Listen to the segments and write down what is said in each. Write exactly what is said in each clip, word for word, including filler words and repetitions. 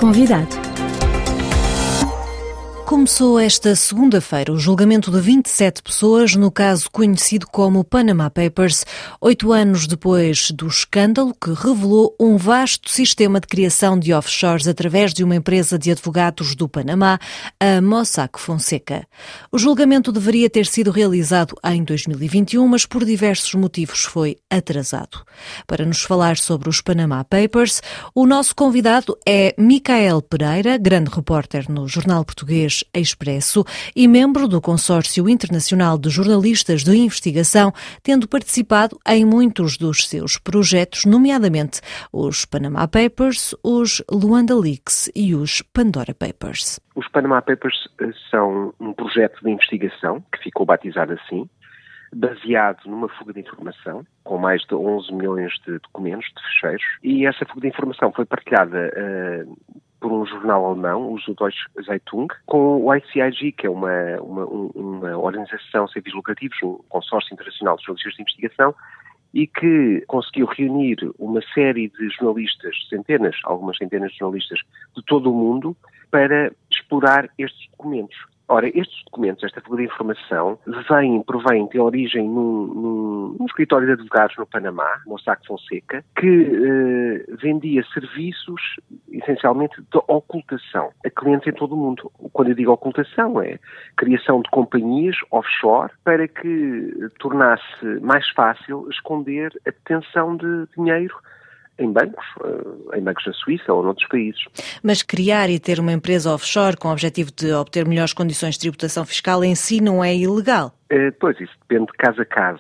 convidado. Começou esta segunda-feira o julgamento de vinte e sete pessoas no caso conhecido como Panama Papers, oito anos depois do escândalo que revelou um vasto sistema de criação de offshores através de uma empresa de advogados do Panamá, a Mossack Fonseca. O julgamento deveria ter sido realizado em dois mil e vinte e um, mas por diversos motivos foi atrasado. Para nos falar sobre os Panama Papers, o nosso convidado é Micael Pereira, grande repórter no Jornal Português Expresso e membro do Consórcio Internacional de Jornalistas de Investigação, tendo participado em muitos dos seus projetos, nomeadamente os Panama Papers, os Luanda Leaks e os Pandora Papers. Os Panama Papers são um projeto de investigação, que ficou batizado assim, baseado numa fuga de informação, com mais de onze milhões de documentos, de ficheiros, e essa fuga de informação foi partilhada uh, por um jornal alemão, o Süddeutsche Zeitung, com o I C I G, que é uma, uma, uma organização sem fins lucrativos, um consórcio internacional de jornalistas de investigação, e que conseguiu reunir uma série de jornalistas, centenas, algumas centenas de jornalistas de todo o mundo, para explorar estes documentos. Ora, estes documentos, esta fuga de informação, vêm, provém, tem origem num, num, num escritório de advogados no Panamá, Mossack Fonseca, que eh, vendia serviços, essencialmente, de ocultação a clientes em todo o mundo. Quando eu digo ocultação, é criação de companhias offshore para que tornasse mais fácil esconder a detenção de dinheiro em bancos, em bancos na Suíça ou noutros países. Mas criar e ter uma empresa offshore com o objetivo de obter melhores condições de tributação fiscal em si não é ilegal? Uh, pois, isso depende de caso a caso.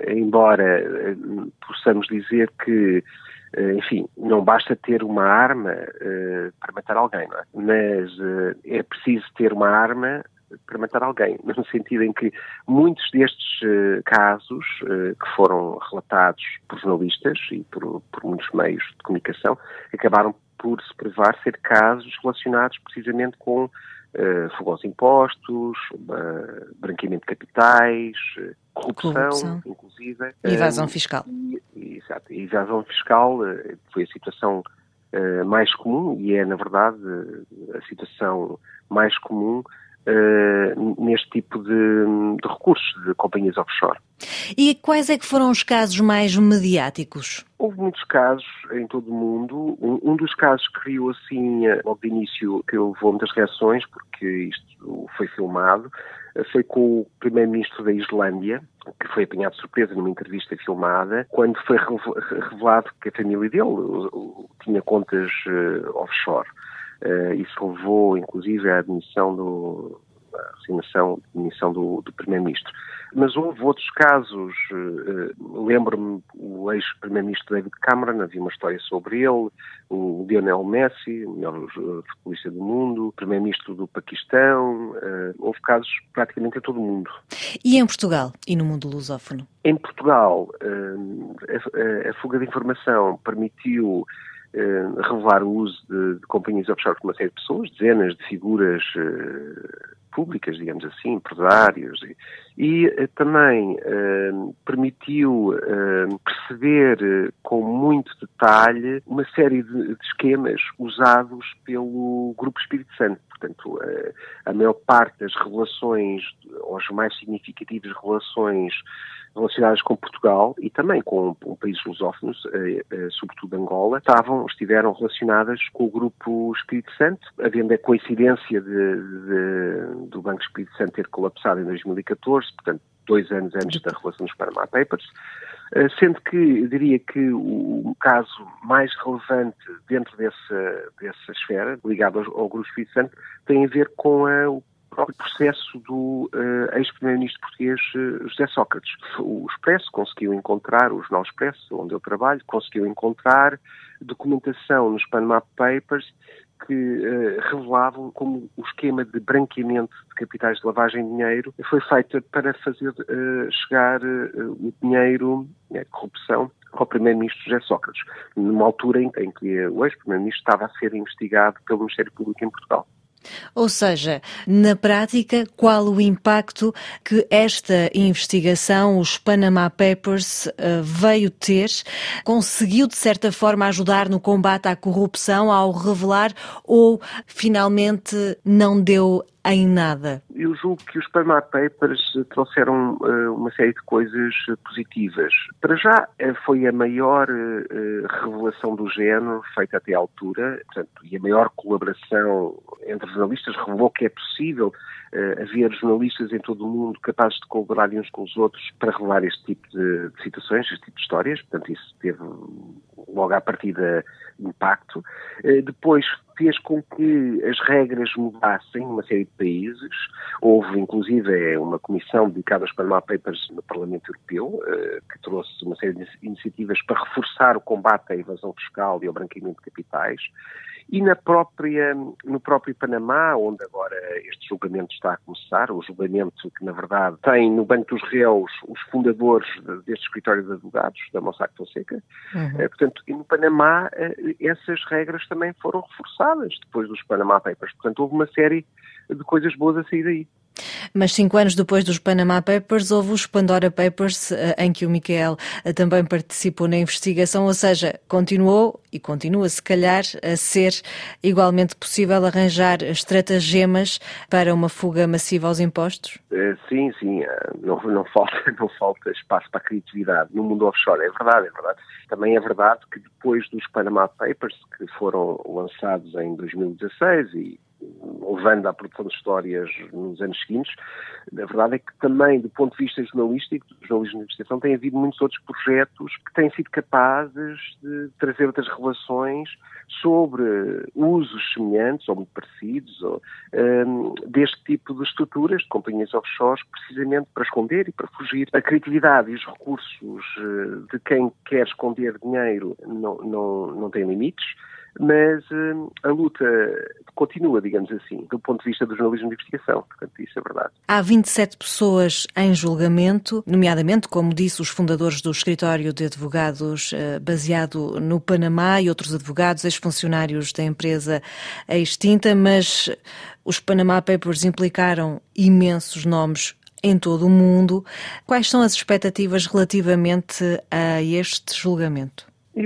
Embora uh, possamos dizer que, uh, enfim, não basta ter uma arma uh, para matar alguém, não é? Mas uh, é preciso ter uma arma para matar alguém, no sentido em que muitos destes uh, casos uh, que foram relatados por jornalistas e por, por muitos meios de comunicação acabaram por se provar ser casos relacionados precisamente com uh, fuga aos impostos, uh, branqueamento de capitais, uh, corrupção, corrupção, inclusive. E evasão uh, fiscal. E, e, exato, e evasão fiscal uh, foi a situação uh, mais comum e é, na verdade, uh, a situação mais comum Uh, neste tipo de, de recursos de companhias offshore. E quais é que foram os casos mais mediáticos? Houve muitos casos em todo o mundo. Um, um dos casos que criou assim, logo de início, que levou muitas reações, porque isto foi filmado, foi com o primeiro-ministro da Islândia, que foi apanhado de surpresa numa entrevista filmada, quando foi revelado que a família dele tinha contas uh, offshore. Uh, isso levou, inclusive, à admissão do, à resignação, demissão do, do Primeiro-Ministro. Mas houve outros casos, uh, lembro-me o ex-Primeiro-Ministro David Cameron, havia uma história sobre ele, o Lionel Messi, o melhor futebolista do mundo, o Primeiro-Ministro do Paquistão, uh, houve casos praticamente em todo o mundo. E em Portugal e no mundo lusófono? Em Portugal, uh, a, a fuga de informação permitiu Uh, revelar o uso de, de companhias offshore por uma série de pessoas, dezenas de figuras uh, públicas, digamos assim, empresários, e, e uh, também uh, permitiu uh, perceber uh, com muito detalhe uma série de, de esquemas usados pelo Grupo Espírito Santo. Portanto, uh, a maior parte das revelações, ou as mais significativas revelações relacionadas com Portugal e também com, com países lusófonos, eh, eh, sobretudo Angola, estavam, estiveram relacionadas com o Grupo Espírito Santo, havendo a coincidência de, de, do Banco Espírito Santo ter colapsado em dois mil e catorze, portanto, dois anos antes da revelação dos Panama Papers, eh, sendo que eu diria que o, o caso mais relevante dentro dessa, dessa esfera, ligado ao, ao Grupo Espírito Santo, tem a ver com a, o próprio processo do uh, ex-primeiro-ministro português uh, José Sócrates. O Expresso conseguiu encontrar, o Jornal Expresso, onde eu trabalho, conseguiu encontrar documentação nos Panama Papers que uh, revelavam como o esquema de branqueamento de capitais de lavagem de dinheiro foi feito para fazer uh, chegar uh, o dinheiro, a corrupção, ao primeiro-ministro José Sócrates, numa altura em, em que o ex-primeiro-ministro estava a ser investigado pelo Ministério Público em Portugal. Ou seja, na prática, qual o impacto que esta investigação, os Panama Papers, veio ter? Conseguiu, de certa forma, ajudar no combate à corrupção ao revelar ou, finalmente, não deu em nada? Eu julgo que os Panama Papers trouxeram uh, uma série de coisas positivas. Para já, uh, foi a maior uh, revelação do género feita até à altura, portanto, e a maior colaboração entre jornalistas revelou que é possível uh, haver jornalistas em todo o mundo capazes de colaborar uns com os outros para revelar este tipo de, de situações, este tipo de histórias. Portanto, isso teve logo à partida impacto. Uh, depois, fez com que as regras mudassem numa série de países. Houve, inclusive, uma comissão dedicada aos Panama Papers no Parlamento Europeu, que trouxe uma série de iniciativas para reforçar o combate à evasão fiscal e ao branqueamento de capitais. E na própria, no próprio Panamá, onde agora este julgamento está a começar, o julgamento que, na verdade, tem no banco dos réus os fundadores deste escritório de advogados, da Mossack Fonseca. Uhum. Portanto, e no Panamá, essas regras também foram reforçadas depois dos Panama Papers. Portanto, houve uma série de coisas boas a sair daí. Mas cinco anos depois dos Panama Papers, houve os Pandora Papers, em que o Micael também participou na investigação, ou seja, continuou e continua, se calhar, a ser igualmente possível arranjar estratagemas para uma fuga massiva aos impostos? Sim, sim, não, não, falta, não falta espaço para a criatividade no mundo offshore, é verdade, é verdade. Também é verdade que depois dos Panama Papers, que foram lançados em dois mil e dezasseis e levando à produção de histórias nos anos seguintes, a verdade é que também, do ponto de vista jornalístico, do jornalismo de investigação, tem havido muitos outros projetos que têm sido capazes de trazer outras relações sobre usos semelhantes ou muito parecidos ou, um, deste tipo de estruturas, de companhias offshore, precisamente para esconder e para fugir. A criatividade e os recursos de quem quer esconder dinheiro não, não, não têm limites, mas uh, a luta continua, digamos assim, do ponto de vista do jornalismo de investigação. Portanto, isso é verdade. Há vinte e sete pessoas em julgamento, nomeadamente, como disse, os fundadores do escritório de advogados uh, baseado no Panamá e outros advogados, ex-funcionários da empresa extinta, mas os Panama Papers implicaram imensos nomes em todo o mundo. Quais são as expectativas relativamente a este julgamento?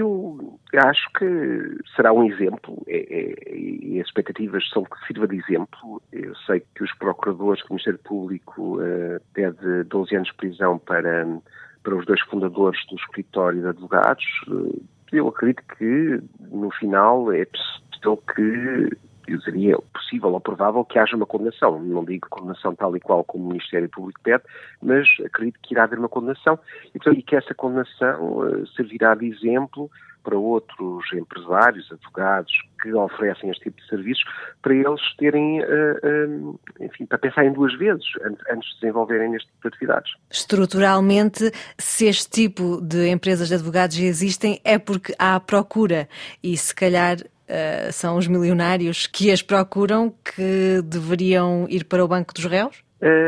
Eu acho que será um exemplo, e é, é, as expectativas são que sirva de exemplo. Eu sei que os procuradores do Ministério Público uh, pede doze anos de prisão para, para os dois fundadores do escritório de advogados. Uh, eu acredito que, no final, é possível que, eu diria, possível ou provável que haja uma condenação. Não digo condenação tal e qual como o Ministério Público pede, mas acredito que irá haver uma condenação e, portanto, e que essa condenação uh, servirá de exemplo para outros empresários, advogados que oferecem este tipo de serviços, para eles terem, uh, uh, enfim, para pensarem duas vezes antes de desenvolverem neste tipo de atividades. Estruturalmente, se este tipo de empresas de advogados existem, é porque há procura e, se calhar, Uh, são os milionários que as procuram que deveriam ir para o banco dos réus?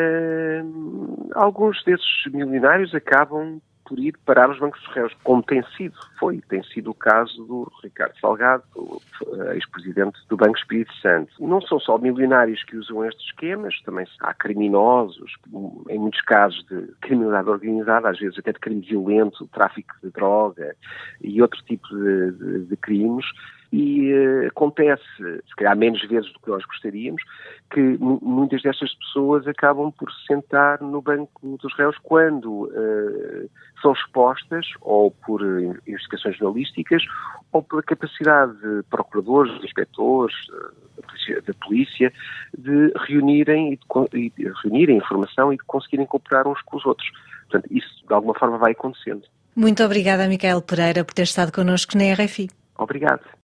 Uh, alguns desses milionários acabam por ir parar os bancos dos réus, como tem sido, foi, tem sido o caso do Ricardo Salgado, ex-presidente do Banco Espírito Santo. Não são só milionários que usam estes esquemas, também há criminosos, em muitos casos de criminalidade organizada, às vezes até de crime violento, tráfico de droga e outro tipo de, de, de crimes. E uh, acontece, se calhar menos vezes do que nós gostaríamos, que m- muitas destas pessoas acabam por se sentar no banco dos réus quando uh, são expostas ou por uh, investigações jornalísticas ou pela capacidade de procuradores, de inspectores, uh, da polícia, de reunirem, e de, de reunirem informação e de conseguirem cooperar uns com os outros. Portanto, isso de alguma forma vai acontecendo. Muito obrigada, Micael Pereira, por ter estado connosco na R F I. Obrigado.